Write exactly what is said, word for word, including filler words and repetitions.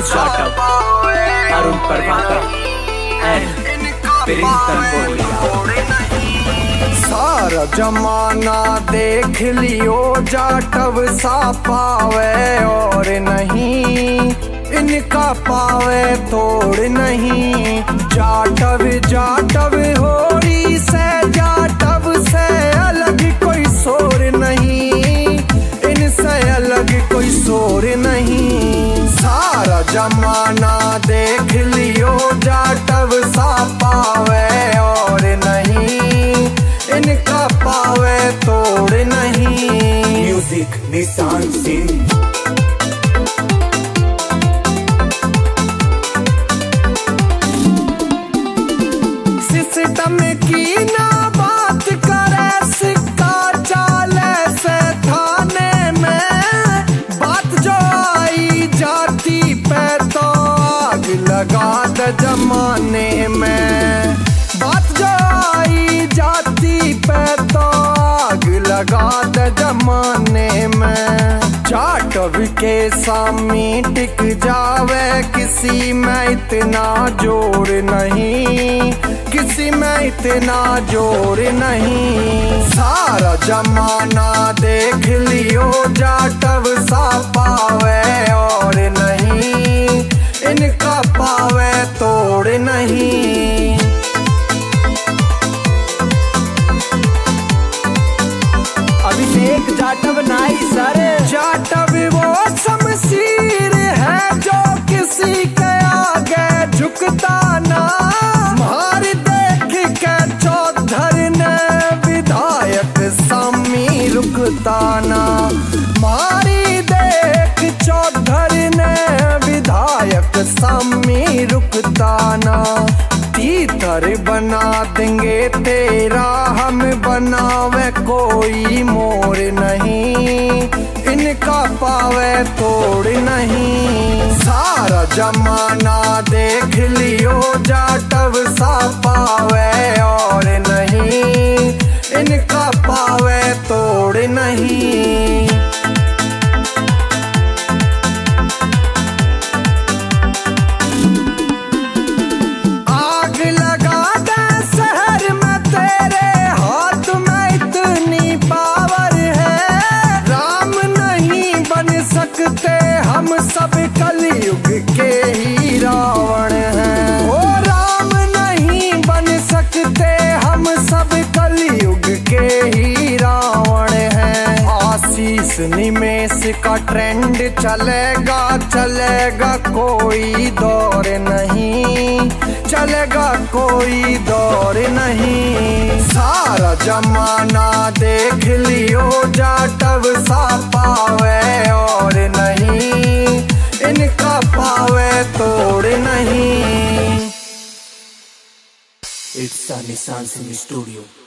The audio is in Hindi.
जाटव, अरुण प्रभाकर एंड प्रिंसन बोलिया। सारा जमाना देख लियो जाटव सा पावे और नहीं, इनका पावे तोड़ नहीं। जाटव जाटव होरी से जाटव से अलग कोई शोर नहीं, इनसे अलग कोई शोर नहीं। सारा जमाना देख लियो जाटव सा पावे और नहीं, इनका पावे तोड़ नहीं। म्यूजिक निशान सिंह। सिस्टम की ना बात करे, सिक्का चाले से थाने में। बात जो आई जाती पे तो आग लगा दे जमाने में। बात जो आई जाती पे तो आग लगा दे जमाने में। जाटव के सामने टिक जावे किसी में इतना जोर नहीं, किसी में इतना जोर नहीं। सारा जमाना देख लियो जाटव सा पावे और नहीं, इनका पावे तोड़ नहीं। अभिषेक जाटव नाई सर। जाटव वो शमशीर है जो किसी के आगे झुकता ना। मार देख के चौधर ने विधायक सामी रुकता ना। मारी देख चौधर ने विधायक सामी रुकता ना। तीतर बना देंगे तेरा हम बनावे कोई मोर नहीं, इनका पावे तोड़ नहीं। सारा जमाना देख लियो जाटव सा पावे और नहीं, इनका पावे तोड़ नहीं। हम सब कलयुग के ही रावण हैं। ओ राम नहीं बन सकते, हम सब कलयुग के ही रावण हैं। आशीष निमेश का ट्रेंड चलेगा चलेगा कोई दौर नहीं, चलेगा कोई दौर नहीं। सारा जमाना देख लियो जाटव सा पावे और नहीं, इनका पावे तोड़ नहीं। इट्स निशान सिंह स्टूडियो।